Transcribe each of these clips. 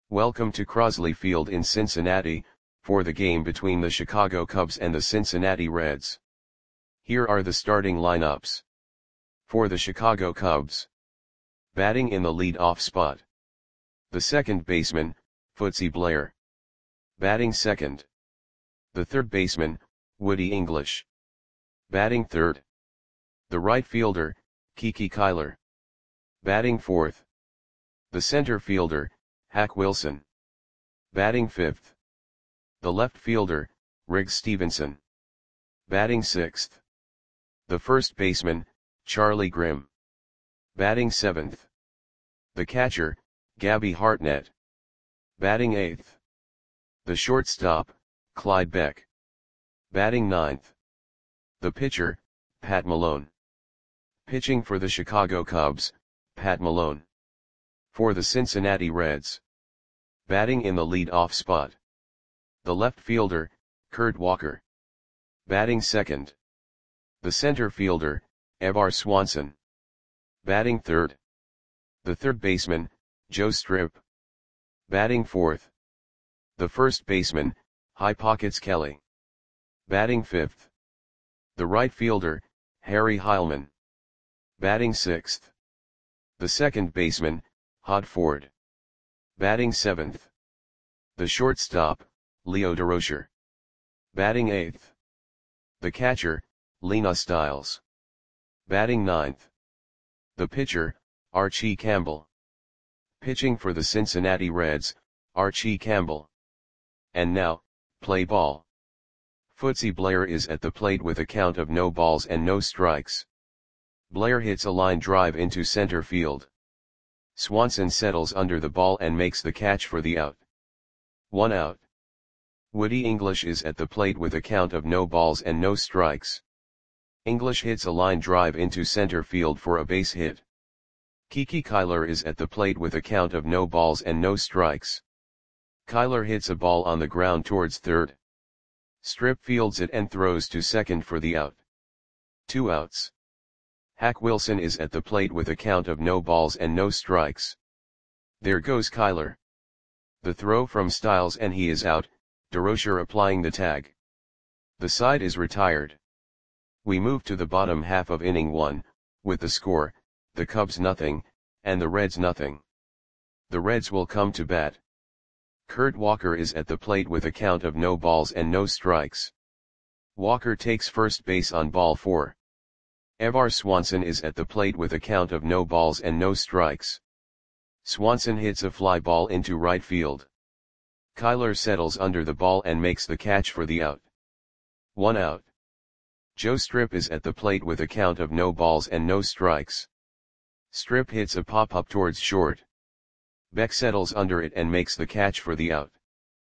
Welcome to Crosley Field in Cincinnati, for the game between the Chicago Cubs and the Cincinnati Reds. Here are the starting lineups. For the Chicago Cubs. Batting in the lead-off spot. The second baseman, Footsy Blair. Batting second. The third baseman, Woody English. Batting third. The right fielder, Kiki Kyler. Batting fourth. The center fielder, Hack Wilson. Batting fifth. The left fielder, Riggs Stephenson. Batting sixth. The first baseman, Charlie Grimm. Batting seventh. The catcher, Gabby Hartnett. Batting eighth. The shortstop, Clyde Beck. Batting ninth. The pitcher, Pat Malone. Pitching for the Chicago Cubs, Pat Malone. For the Cincinnati Reds. Batting in the lead-off spot. The left fielder, Kurt Walker. Batting second. The center fielder, Evar Swanson. Batting third. The third baseman, Joe Strip. Batting fourth. The first baseman, High Pockets Kelly. Batting fifth. The right fielder, Harry Heilman. Batting sixth. The second baseman, Hod Ford. Batting seventh. The shortstop, Leo Durocher. Batting eighth. The catcher, Lena Stiles. Batting ninth. The pitcher, Archie Campbell. Pitching for the Cincinnati Reds, Archie Campbell. And now, play ball. Footsy Blair is at the plate with a count of no balls and no strikes. Blair hits a line drive into center field. Swanson settles under the ball and makes the catch for the out. 1 out. Woody English is at the plate with a count of no balls and no strikes. English hits a line drive into center field for a base hit. Kiki Kyler is at the plate with a count of no balls and no strikes. Kyler hits a ball on the ground towards third. Strip fields it and throws to second for the out. 2 outs. Hack Wilson is at the plate with a count of no balls and no strikes. There goes Kyler. The throw from Stiles and he is out, Durocher applying the tag. The side is retired. We move to the bottom half of inning 1, with the score, the Cubs nothing, and the Reds nothing. The Reds will come to bat. Kurt Walker is at the plate with a count of no balls and no strikes. Walker takes first base on ball 4. Evar Swanson is at the plate with a count of no balls and no strikes. Swanson hits a fly ball into right field. Kyler settles under the ball and makes the catch for the out. 1 out. Joe Strip is at the plate with a count of no balls and no strikes. Strip hits a pop-up towards short. Beck settles under it and makes the catch for the out.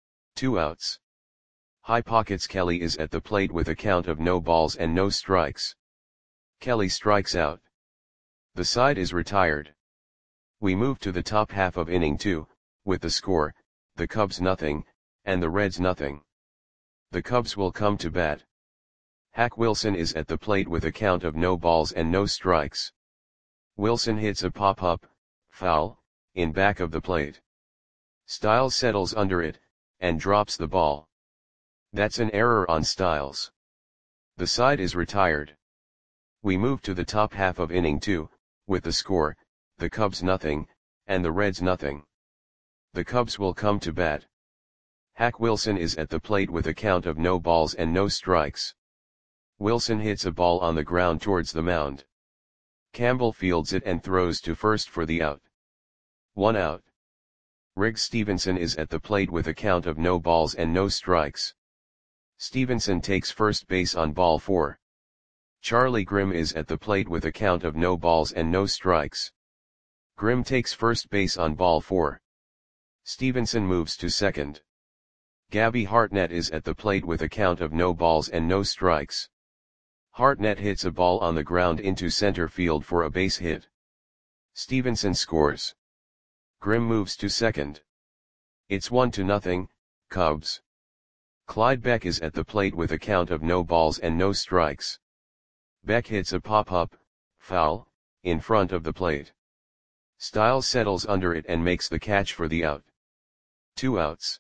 2 outs. High Pockets Kelly is at the plate with a count of no balls and no strikes. Kelly strikes out. The side is retired. We move to the top half of inning 2, with the score, the Cubs nothing, and the Reds nothing. The Cubs will come to bat. Hack Wilson is at the plate with a count of no balls and no strikes. Wilson hits a pop-up, foul, in back of the plate. Stiles settles under it, and drops the ball. That's an error on Stiles. The side is retired. We move to the top half of inning 2, with the score, the Cubs nothing, and the Reds nothing. The Cubs will come to bat. Hack Wilson is at the plate with a count of no balls and no strikes. Wilson hits a ball on the ground towards the mound. Campbell fields it and throws to first for the out. 1 out. Riggs Stephenson is at the plate with a count of no balls and no strikes. Stephenson takes first base on ball 4. Charlie Grimm is at the plate with a count of no balls and no strikes. Grimm takes first base on ball 4. Stephenson moves to second. Gabby Hartnett is at the plate with a count of no balls and no strikes. Hartnett hits a ball on the ground into center field for a base hit. Stephenson scores. Grimm moves to second. It's 1-0, Cubs. Clyde Beck is at the plate with a count of no balls and no strikes. Beck hits a pop-up, foul, in front of the plate. Stiles settles under it and makes the catch for the out. 2 outs.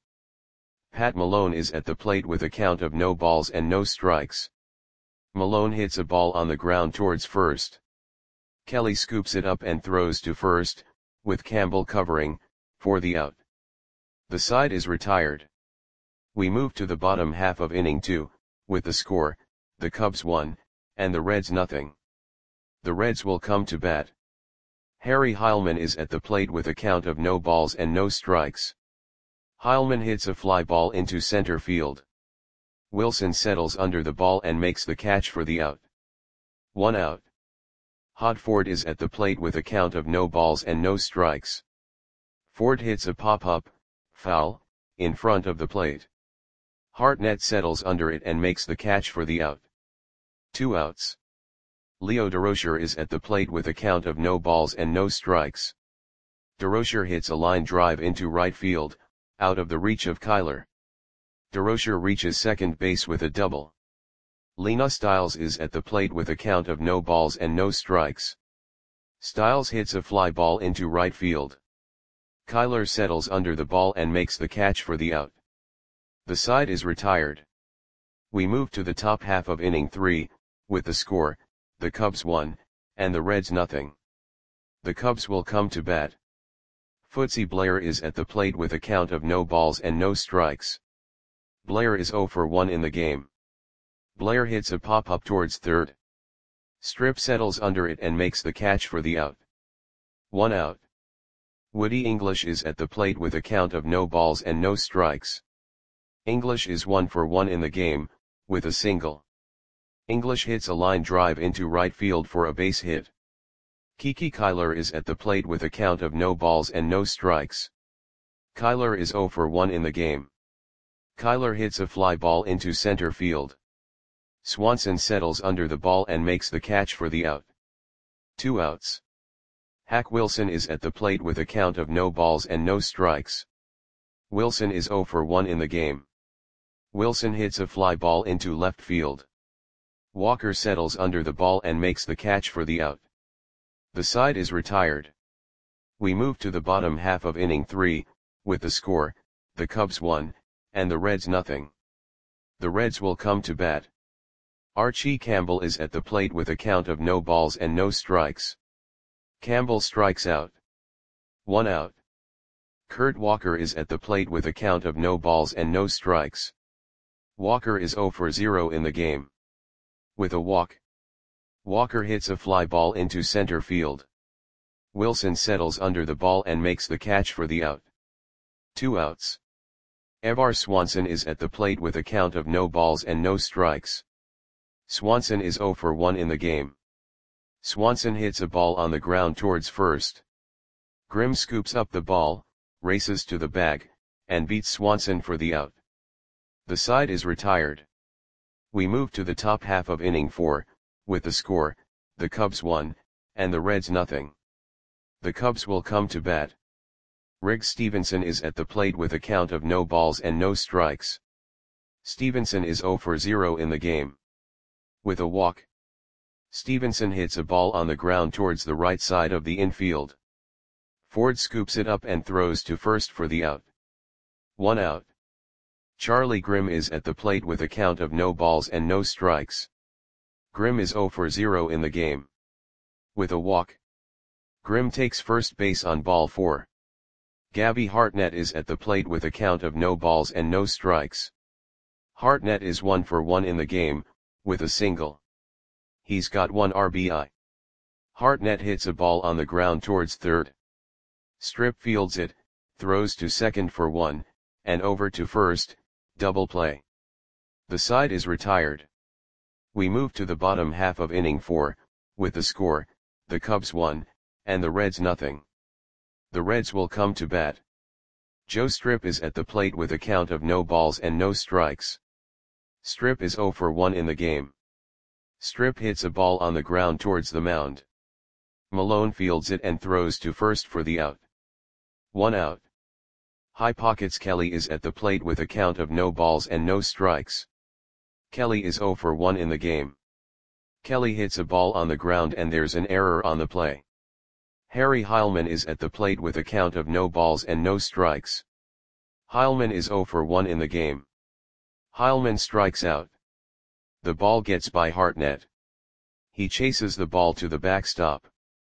Pat Malone is at the plate with a count of no balls and no strikes. Malone hits a ball on the ground towards first. Kelly scoops it up and throws to first, with Campbell covering, for the out. The side is retired. We move to the bottom half of inning 2, with the score, the Cubs 1, and the Reds nothing. The Reds will come to bat. Harry Heilmann is at the plate with a count of no balls and no strikes. Heilmann hits a fly ball into center field. Wilson settles under the ball and makes the catch for the out. 1 out. Hod Ford is at the plate with a count of no balls and no strikes. Ford hits a pop-up, foul, in front of the plate. Hartnett settles under it and makes the catch for the out. 2 outs. Leo Durocher is at the plate with a count of no balls and no strikes. Durocher hits a line drive into right field, out of the reach of Kyler. Durocher reaches second base with a double. Lena Stiles is at the plate with a count of no balls and no strikes. Stiles hits a fly ball into right field. Kyler settles under the ball and makes the catch for the out. The side is retired. We move to the top half of inning 3, with the score, the Cubs 1, and the Reds nothing. The Cubs will come to bat. Footsie Blair is at the plate with a count of no balls and no strikes. Blair is 0 for 1 in the game. Blair hits a pop-up towards third. Strip settles under it and makes the catch for the out. 1 out. Woody English is at the plate with a count of no balls and no strikes. English is 1 for 1 in the game, with a single. English hits a line drive into right field for a base hit. Kiki Kyler is at the plate with a count of no balls and no strikes. Kyler is 0 for 1 in the game. Kyler hits a fly ball into center field. Swanson settles under the ball and makes the catch for the out. 2 outs. Hack Wilson is at the plate with a count of no balls and no strikes. Wilson is 0 for 1 in the game. Wilson hits a fly ball into left field. Walker settles under the ball and makes the catch for the out. The side is retired. We move to the bottom half of inning 3, with the score, the Cubs 1, and the Reds nothing. The Reds will come to bat. Archie Campbell is at the plate with a count of no balls and no strikes. Campbell strikes out. 1 out. Kurt Walker is at the plate with a count of no balls and no strikes. Walker is 0 for 0 in the game. With a walk. Walker hits a fly ball into center field. Wilson settles under the ball and makes the catch for the out. 2 outs. Evar Swanson is at the plate with a count of no balls and no strikes. Swanson is 0 for 1 in the game. Swanson hits a ball on the ground towards first. Grimm scoops up the ball, races to the bag, and beats Swanson for the out. The side is retired. We move to the top half of inning 4, with the score, the Cubs 1, and the Reds nothing. The Cubs will come to bat. Riggs Stevenson is at the plate with a count of no balls and no strikes. Stevenson is 0 for 0 in the game. With a walk. Stevenson hits a ball on the ground towards the right side of the infield. Ford scoops it up and throws to first for the out. 1 out. Charlie Grimm is at the plate with a count of no balls and no strikes. Grimm is 0 for 0 in the game. With a walk. Grimm takes first base on ball 4. Gabby Hartnett is at the plate with a count of no balls and no strikes. Hartnett is 1 for 1 in the game, with a single. He's got 1 RBI. Hartnett hits a ball on the ground towards third. Strip fields it, throws to second for 1, and over to first, double play. The side is retired. We move to the bottom half of inning 4, with the score, the Cubs 1, and the Reds nothing. The Reds will come to bat. Joe Strip is at the plate with a count of no balls and no strikes. Strip is 0 for 1 in the game. Strip hits a ball on the ground towards the mound. Malone fields it and throws to first for the out. 1 out. High Pockets Kelly is at the plate with a count of no balls and no strikes. Kelly is 0 for 1 in the game. Kelly hits a ball on the ground and there's an error on the play. Harry Heilmann is at the plate with a count of no balls and no strikes. Heilmann is 0 for 1 in the game. Heilmann strikes out. The ball gets by Hartnett. He chases the ball to the backstop.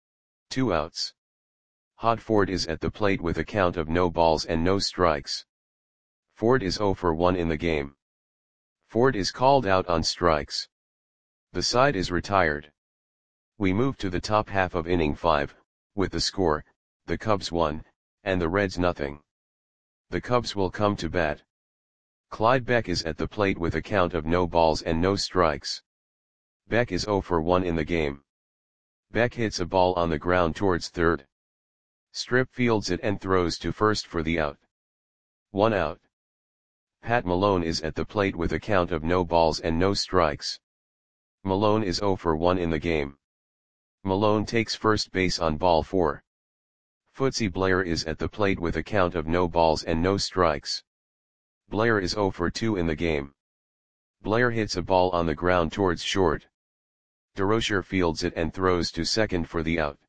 2 outs. Hodford is at the plate with a count of no balls and no strikes. Ford is 0 for 1 in the game. Ford is called out on strikes. The side is retired. We move to the top half of inning 5, with the score, the Cubs 1, and the Reds nothing. The Cubs will come to bat. Clyde Beck is at the plate with a count of no balls and no strikes. Beck is 0 for 1 in the game. Beck hits a ball on the ground towards third. Strip fields it and throws to first for the out. 1 out. Pat Malone is at the plate with a count of no balls and no strikes. Malone is 0 for 1 in the game. Malone takes first base on ball 4. Footsie Blair is at the plate with a count of no balls and no strikes. Blair is 0 for 2 in the game. Blair hits a ball on the ground towards short. DeRocher fields it and throws to second for the out.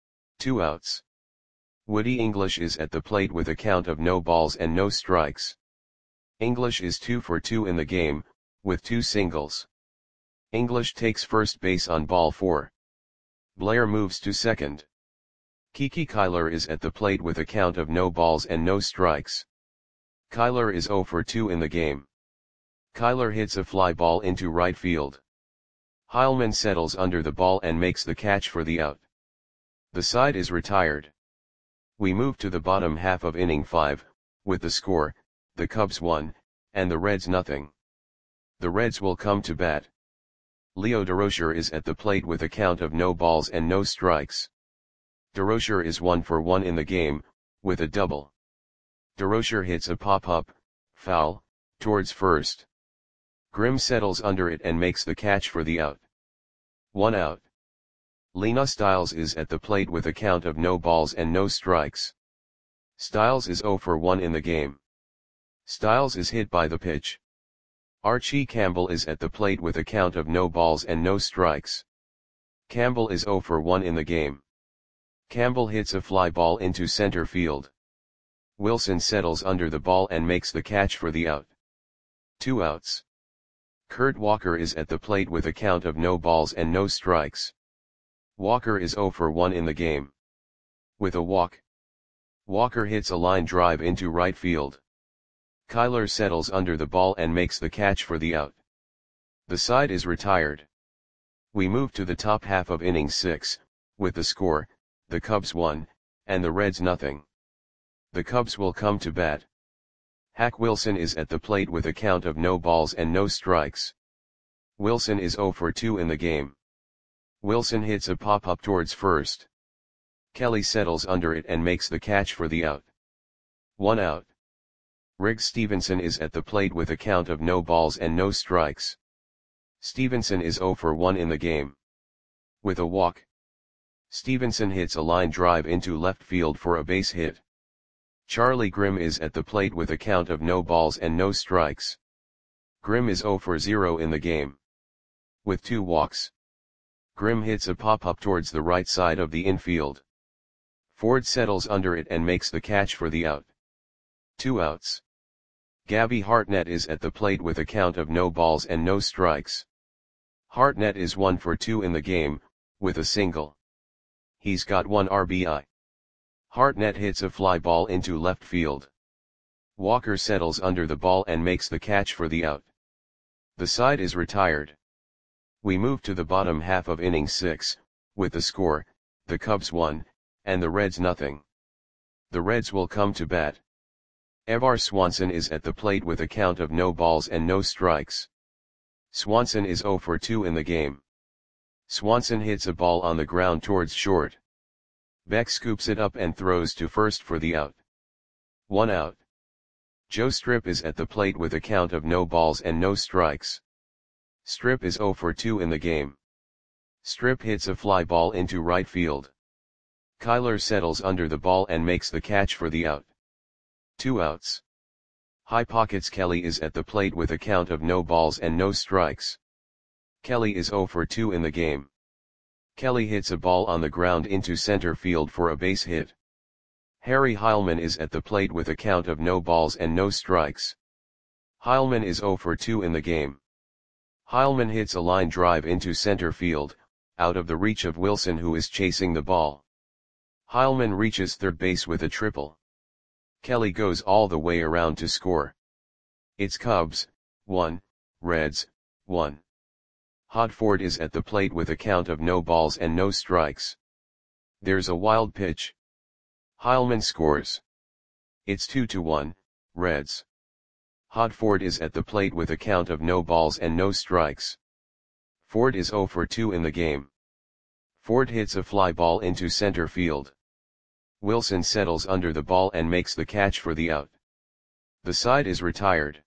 2 outs. Woody English is at the plate with a count of no balls and no strikes. English is 2 for 2 in the game, with 2 singles. English takes first base on ball 4. Blair moves to second. Kiki Kyler is at the plate with a count of no balls and no strikes. Kyler is 0 for 2 in the game. Kyler hits a fly ball into right field. Heilmann settles under the ball and makes the catch for the out. The side is retired. We move to the bottom half of inning 5, with the score, the Cubs 1, and the Reds nothing. The Reds will come to bat. Leo DeRocher is at the plate with a count of no balls and no strikes. DeRocher is 1 for 1 in the game, with a double. DeRocher hits a pop-up, foul, towards first. Grimm settles under it and makes the catch for the out. 1 out. Lena Stiles is at the plate with a count of no balls and no strikes. Stiles is 0 for 1 in the game. Stiles is hit by the pitch. Archie Campbell is at the plate with a count of no balls and no strikes. Campbell is 0 for 1 in the game. Campbell hits a fly ball into center field. Wilson settles under the ball and makes the catch for the out. 2 outs. Kurt Walker is at the plate with a count of no balls and no strikes. Walker is 0 for 1 in the game. With a walk. Walker hits a line drive into right field. Kyler settles under the ball and makes the catch for the out. The side is retired. We move to the top half of inning 6, with the score, the Cubs 1, and the Reds nothing. The Cubs will come to bat. Hack Wilson is at the plate with a count of no balls and no strikes. Wilson is 0 for 2 in the game. Wilson hits a pop-up towards first. Kelly settles under it and makes the catch for the out. 1 out. Riggs Stevenson is at the plate with a count of no balls and no strikes. Stevenson is 0 for 1 in the game. With a walk. Stevenson hits a line drive into left field for a base hit. Charlie Grimm is at the plate with a count of no balls and no strikes. Grimm is 0 for 0 in the game. With 2 walks. Grimm hits a pop-up towards the right side of the infield. Ford settles under it and makes the catch for the out. 2 outs. Gabby Hartnett is at the plate with a count of no balls and no strikes. Hartnett is 1 for 2 in the game, with a single. He's got 1 RBI. Hartnett hits a fly ball into left field. Walker settles under the ball and makes the catch for the out. The side is retired. We move to the bottom half of inning 6, with the score, the Cubs 1, and the Reds nothing. The Reds will come to bat. Evar Swanson is at the plate with a count of no balls and no strikes. Swanson is 0 for 2 in the game. Swanson hits a ball on the ground towards short. Beck scoops it up and throws to first for the out. 1 out. Joe Strip is at the plate with a count of no balls and no strikes. Strip is 0 for 2 in the game. Strip hits a fly ball into right field. Kyler settles under the ball and makes the catch for the out. 2 outs. High Pockets Kelly is at the plate with a count of no balls and no strikes. Kelly is 0 for 2 in the game. Kelly hits a ball on the ground into center field for a base hit. Harry Heilmann is at the plate with a count of no balls and no strikes. Heilmann is 0 for 2 in the game. Heilmann hits a line drive into center field, out of the reach of Wilson who is chasing the ball. Heilmann reaches third base with a triple. Kelly goes all the way around to score. It's Cubs, 1, Reds, 1. Hodford is at the plate with a count of no balls and no strikes. There's a wild pitch. Heilmann scores. It's 2-1, Reds. Hodford is at the plate with a count of no balls and no strikes. Ford is 0 for 2 in the game. Ford hits a fly ball into center field. Wilson settles under the ball and makes the catch for the out. The side is retired.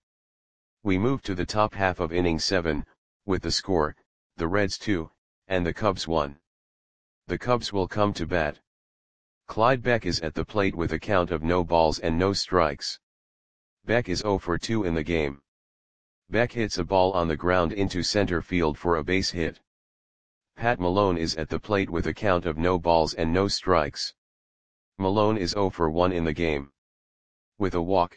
We move to the top half of inning 7, with the score, the Reds 2, and the Cubs 1. The Cubs will come to bat. Clyde Beck is at the plate with a count of no balls and no strikes. Beck is 0 for 2 in the game. Beck hits a ball on the ground into center field for a base hit. Pat Malone is at the plate with a count of no balls and no strikes. Malone is 0 for 1 in the game. With a walk,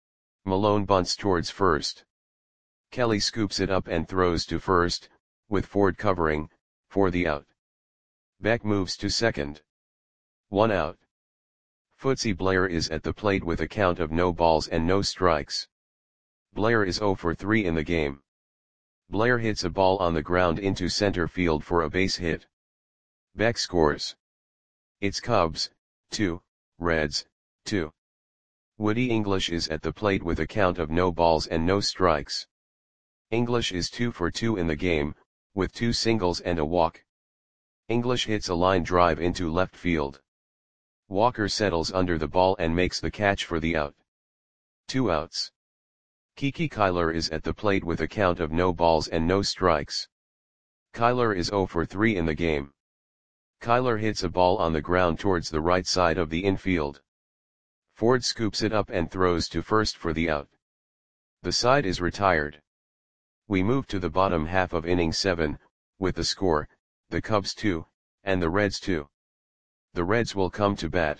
Malone bunts towards first. Kelly scoops it up and throws to first, with Ford covering, for the out. Beck moves to second. 1 out. Footsy Blair is at the plate with a count of no balls and no strikes. Blair is 0 for 3 in the game. Blair hits a ball on the ground into center field for a base hit. Beck scores. It's Cubs, 2, Reds, 2. Woody English is at the plate with a count of no balls and no strikes. English is 2 for 2 in the game, with 2 singles and a walk. English hits a line drive into left field. Walker settles under the ball and makes the catch for the out. 2 outs. Kiki Kyler is at the plate with a count of no balls and no strikes. Kyler is 0 for 3 in the game. Kyler hits a ball on the ground towards the right side of the infield. Ford scoops it up and throws to first for the out. The side is retired. We move to the bottom half of inning 7, with the score, the Cubs 2, and the Reds 2. The Reds will come to bat.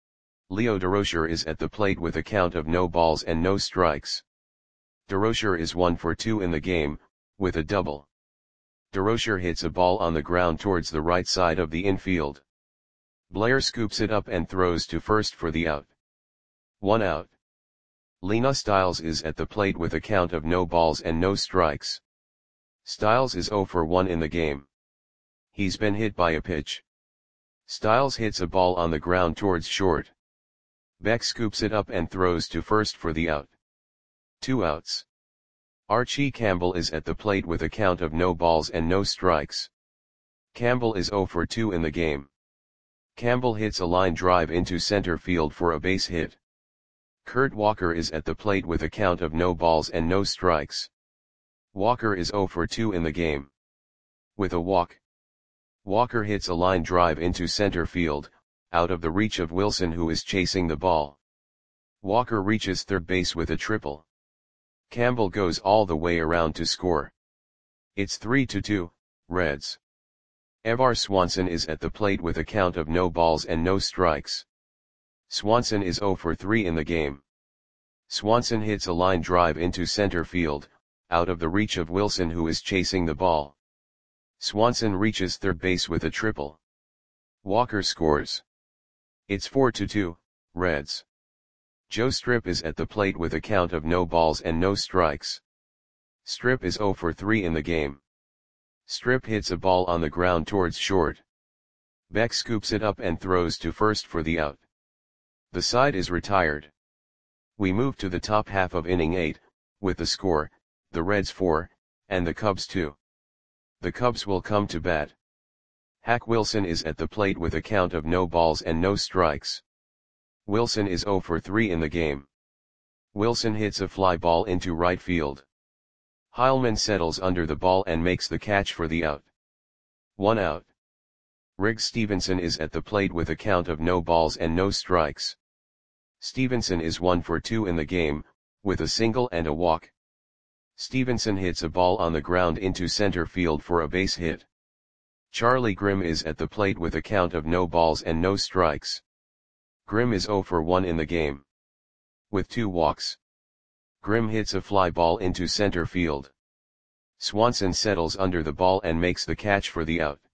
Leo Durocher is at the plate with a count of no balls and no strikes. Durocher is 1 for 2 in the game, with a double. Durocher hits a ball on the ground towards the right side of the infield. Blair scoops it up and throws to first for the out. 1 out. Lena Stiles is at the plate with a count of no balls and no strikes. Stiles is 0 for 1 in the game. He's been hit by a pitch. Stiles hits a ball on the ground towards short. Beck scoops it up and throws to first for the out. 2 outs. Archie Campbell is at the plate with a count of no balls and no strikes. Campbell is 0 for 2 in the game. Campbell hits a line drive into center field for a base hit. Kurt Walker is at the plate with a count of no balls and no strikes. Walker is 0 for 2 in the game. With a walk, Walker hits a line drive into center field, out of the reach of Wilson who is chasing the ball. Walker reaches third base with a triple. Campbell goes all the way around to score. It's 3-2, Reds. Evar Swanson is at the plate with a count of no balls and no strikes. Swanson is 0 for 3 in the game. Swanson hits a line drive into center field, out of the reach of Wilson who is chasing the ball. Swanson reaches third base with a triple. Walker scores. It's 4-2, Reds. Joe Strip is at the plate with a count of no balls and no strikes. Strip is 0 for 3 in the game. Strip hits a ball on the ground towards short. Beck scoops it up and throws to first for the out. The side is retired. We move to the top half of inning 8, with the score, the Reds 4, and the Cubs 2. The Cubs will come to bat. Hack Wilson is at the plate with a count of no balls and no strikes. Wilson is 0 for 3 in the game. Wilson hits a fly ball into right field. Heilmann settles under the ball and makes the catch for the out. 1 out. Riggs Stevenson is at the plate with a count of no balls and no strikes. Stevenson is 1 for 2 in the game, with a single and a walk. Stevenson hits a ball on the ground into center field for a base hit. Charlie Grimm is at the plate with a count of no balls and no strikes. Grimm is 0 for 1 in the game. With 2 walks. Grimm hits a fly ball into center field. Swanson settles under the ball and makes the catch for the out.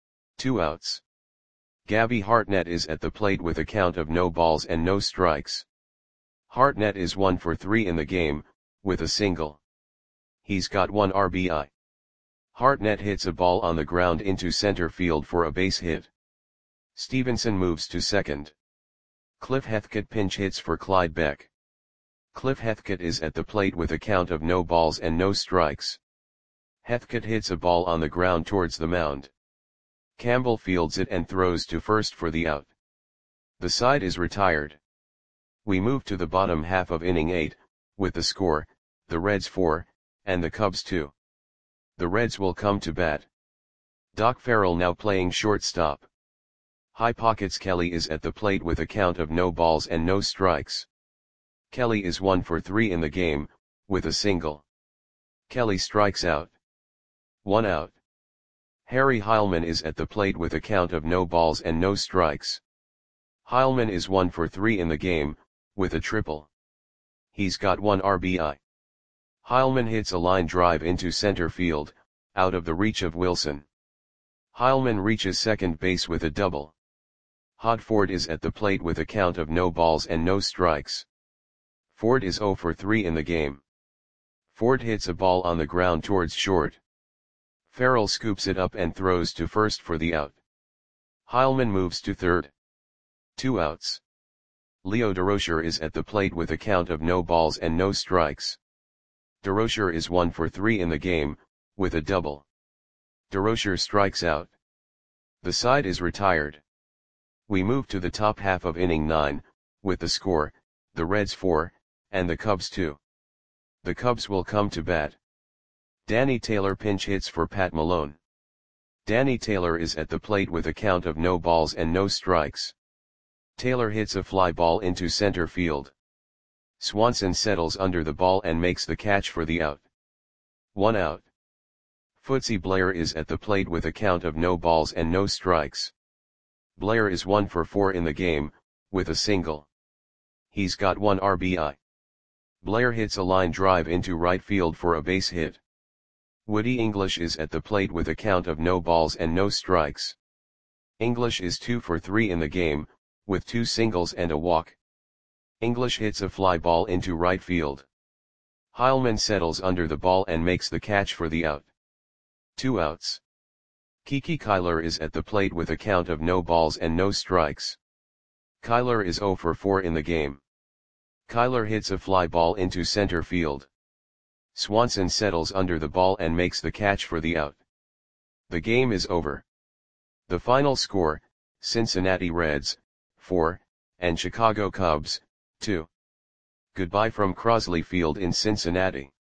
2 outs. Gabby Hartnett is at the plate with a count of no balls and no strikes. Hartnett is 1 for 3 in the game, with a single. He's got 1 RBI. Hartnett hits a ball on the ground into center field for a base hit. Stevenson moves to second. Cliff Heathcote pinch hits for Clyde Beck. Cliff Heathcote is at the plate with a count of no balls and no strikes. Heathcote hits a ball on the ground towards the mound. Campbell fields it and throws to first for the out. The side is retired. We move to the bottom half of inning 8, with the score, the Reds 4, and the Cubs 2. The Reds will come to bat. Doc Farrell now playing shortstop. High Pockets Kelly is at the plate with a count of no balls and no strikes. Kelly is 1 for 3 in the game, with a single. Kelly strikes out. 1 out. Harry Heilman is at the plate with a count of no balls and no strikes. Heilman is 1 for 3 in the game, with a triple. He's got 1 RBI. Heilman hits a line drive into center field, out of the reach of Wilson. Heilman reaches second base with a double. Hod Ford is at the plate with a count of no balls and no strikes. Ford is 0 for 3 in the game. Ford hits a ball on the ground towards short. Farrell scoops it up and throws to first for the out. Heilman moves to third. 2 outs. Leo Durocher is at the plate with a count of no balls and no strikes. Durocher is 1 for 3 in the game, with a double. Durocher strikes out. The side is retired. We move to the top half of inning 9, with the score, the Reds 4, and the Cubs 2. The Cubs will come to bat. Danny Taylor pinch hits for Pat Malone. Danny Taylor is at the plate with a count of no balls and no strikes. Taylor hits a fly ball into center field. Swanson settles under the ball and makes the catch for the out. 1 out. Footsy Blair is at the plate with a count of no balls and no strikes. Blair is 1 for 4 in the game, with a single. He's got 1 RBI. Blair hits a line drive into right field for a base hit. Woody English is at the plate with a count of no balls and no strikes. English is 2 for 3 in the game, with 2 singles and a walk. English hits a fly ball into right field. Heilman settles under the ball and makes the catch for the out. 2 outs. Kiki Kyler is at the plate with a count of no balls and no strikes. Kyler is 0 for 4 in the game. Kyler hits a fly ball into center field. Swanson settles under the ball and makes the catch for the out. The game is over. The final score, Cincinnati Reds, 4, and Chicago Cubs, 2. Goodbye from Crosley Field in Cincinnati.